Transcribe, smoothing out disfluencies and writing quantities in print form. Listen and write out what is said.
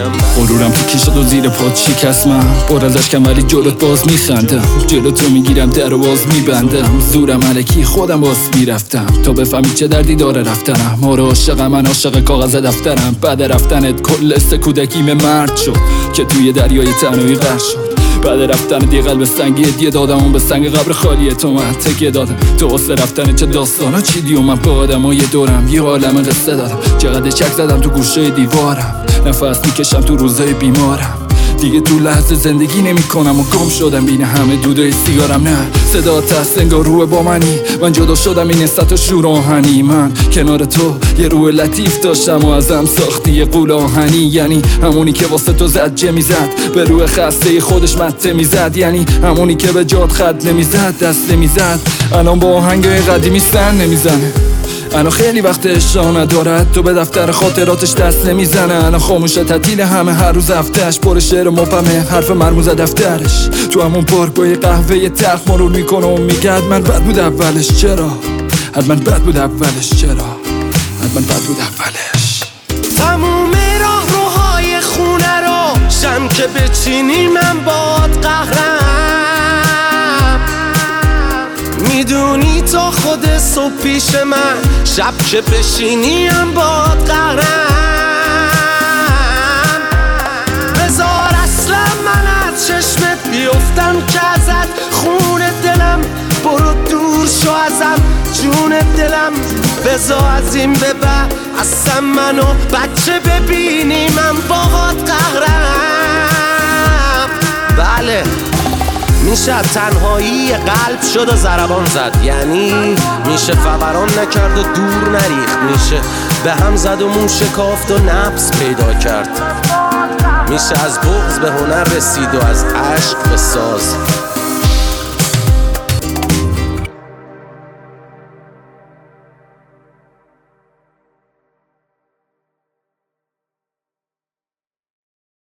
غرورم تو کشت و زیر پاد شکست من پر ازش کم ولی جلوت باز میخندم جلو تو میگیرم در و باز میبندم زورم علکی خودم باز میرفتم تا بفهمی چه دردی داره رفتنم ما رو عاشقم من عاشق کاغذ دفترم بعد رفتنت کل کودکیم مرد شد که توی دریای تنهایی غرق شد بعد رفتن دی قلب سنگی دیگه دادم اون به سنگ قبر خالی تو من تکیه دادم تو واسه رفتن چه داستانا چیدی و من با آدمای دورم یه عالم قصه دارم چقدر چک زدم تو گوشه دیوارم نفس میکشم تو روزای بیمارم دیگه تو لحظه زندگی نمی کنم و گم شدم بین همه دودای سیگارم نه صدا هست انگار روح با منی من جدا شدم این نسبت و شور آهنی من کنار تو یه روح لطیف داشتم و ازم ساختی یه قول آهنی یعنی همونی که واسه تو زجه میزد به روح خسته خودش مته میزد یعنی همونی که به جات خط نمیزد دست نمیزد الان با آهنگای قدیمی سن نمیزنه الان خیلی وقت اشتها ندارد تو به دفتر خاطراتش دست نمیزنه الان خاموشه تعطیل همه هر روز هفتهش پر شعر مبهمه حرف مرموز دفترش تو همون پارک با یه قهوه تلخ مرور میکنه و میگه حتما بد بود اولش چرا حتما بد بود اولش چرا حتما بد بود اولش تموم راهروهای خونه رو شم که بچینی من باد قهرم میدونی تا خود صبح پیش من شب که بشینیم باد قهرم بذار اصلا من از چشمت بیفتم که ازت خون دلم برو دور شو ازم جون دلم بذار از این به بعد اصلا منو بچه ببینی من باد قهرم بله میشه تنهایی قلب شد و ضربان زد یعنی میشه فوران نکرد و دور نریخت میشه به هم زد و مون شکافت و نفس پیدا کرد میشه از بغض به هنر رسید و از عشق به ساز